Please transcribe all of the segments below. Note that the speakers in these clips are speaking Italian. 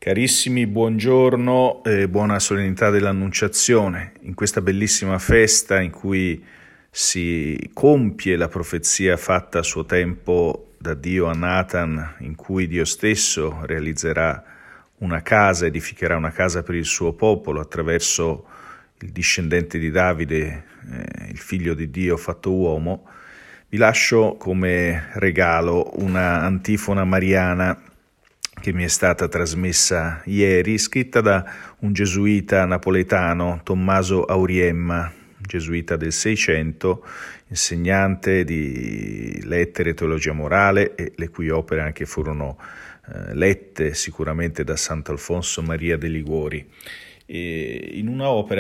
Carissimi, buongiorno e buona solennità dell'Annunciazione. In questa bellissima festa in cui si compie la profezia fatta a suo tempo da Dio a Nathan, in cui Dio stesso realizzerà una casa, edificherà una casa per il suo popolo attraverso il discendente di Davide, il figlio di Dio fatto uomo, vi lascio come regalo una antifona mariana che mi è stata trasmessa ieri, scritta da un gesuita napoletano, Tommaso Auriemma, gesuita del Seicento, insegnante di lettere e teologia morale, e le cui opere anche furono lette sicuramente da Sant'Alfonso Maria de' Liguori. E in una opera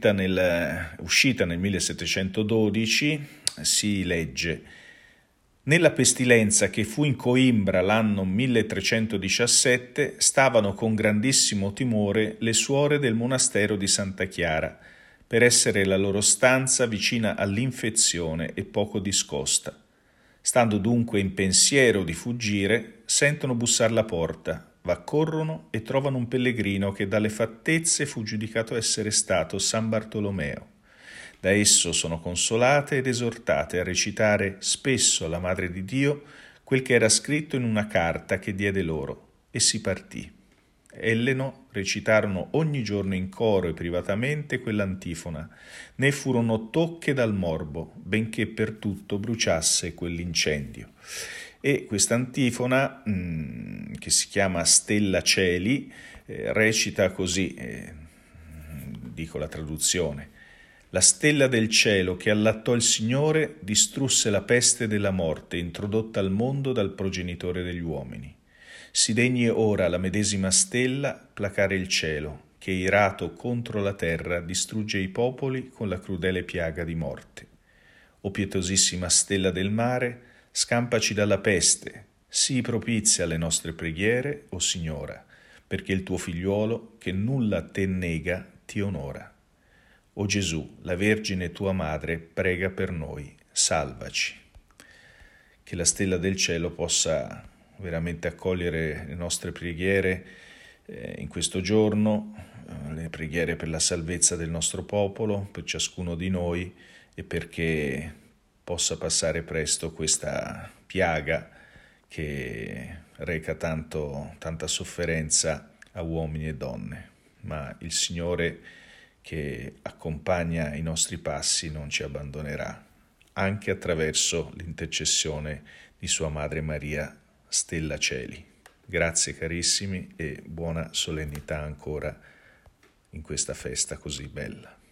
uscita nel 1712 si legge: nella pestilenza che fu in Coimbra l'anno 1317 stavano con grandissimo timore le suore del monastero di Santa Chiara, per essere la loro stanza vicina all'infezione e poco discosta. Stando dunque in pensiero di fuggire, sentono bussar la porta, v'accorrono e trovano un pellegrino che dalle fattezze fu giudicato essere stato San Bartolomeo. Da esso sono consolate ed esortate a recitare spesso alla Madre di Dio quel che era scritto in una carta che diede loro, e si partì. Elleno recitarono ogni giorno in coro e privatamente quell'antifona, né furono tocche dal morbo, benché per tutto bruciasse quell'incendio. E questa antifona, che si chiama Stella Celi, recita così, dico la traduzione: la stella del cielo che allattò il Signore distrusse la peste della morte introdotta al mondo dal progenitore degli uomini. Si degni ora la medesima stella placare il cielo, che irato contro la terra distrugge i popoli con la crudele piaga di morte. O pietosissima stella del mare, scampaci dalla peste, sii propizia alle nostre preghiere, o Signora, perché il tuo figliuolo, che nulla a te nega, ti onora. O Gesù, la Vergine tua Madre, prega per noi, salvaci. Che la stella del cielo possa veramente accogliere le nostre preghiere in questo giorno, le preghiere per la salvezza del nostro popolo, per ciascuno di noi, e perché possa passare presto questa piaga che reca tanta sofferenza a uomini e donne. Ma il Signore che accompagna i nostri passi non ci abbandonerà, anche attraverso l'intercessione di Sua Madre Maria, Stella Celi. Grazie carissimi e buona solennità ancora in questa festa così bella.